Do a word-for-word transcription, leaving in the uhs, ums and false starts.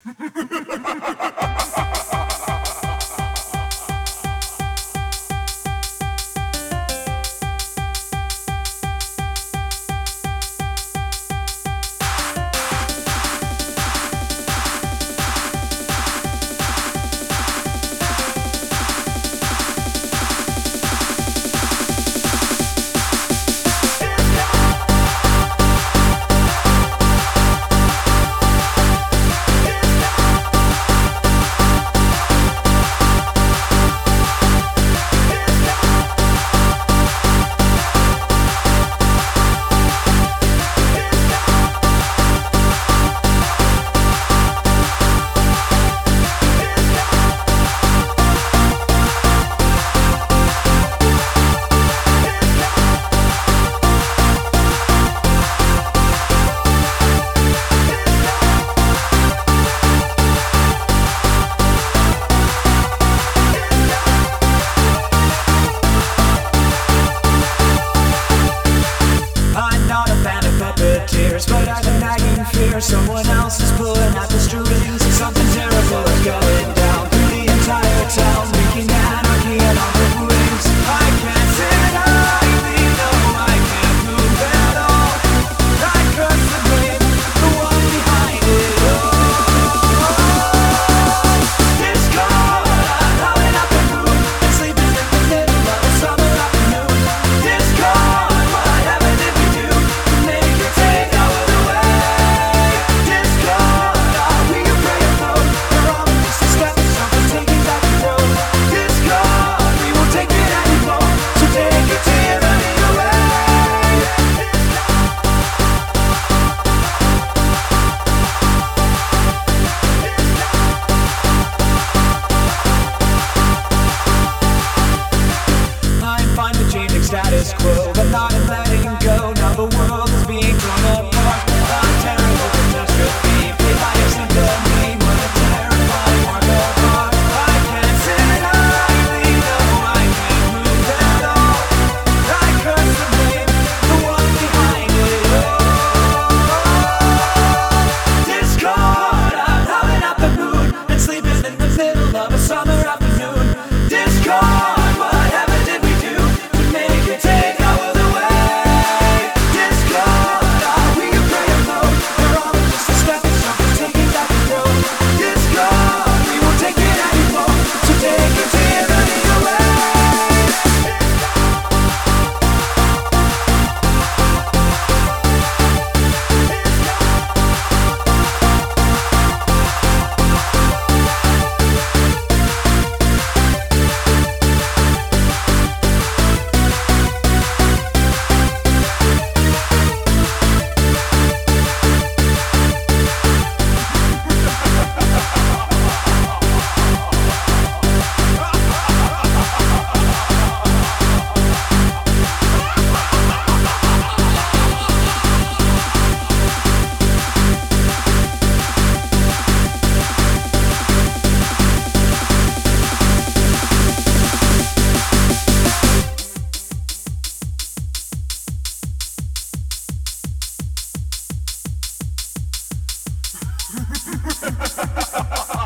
But I've been nagging fear. Someone else is pulling at the strings. Something terrible is going down through the entire town, making anarchy and on the wings. I can't sit idly, no, I can't move at all. I curse the blame, the one behind it all. Discord, I'm howling up the moon and sleeping in the middle of a summer afternoon. Discord, whatever did we do to make it take our status quo, but not in letting go. Now the world is being torn apart. A terrible catastrophe, played by a symphony, what a terrifying work of art. I can't sit idly, no, I can't move at all. I curse the blame, the one behind it all. Discord, I'm howling at the moon and sleeping in the middle of a summer afternoon. Discord. Ha ha ha ha ha!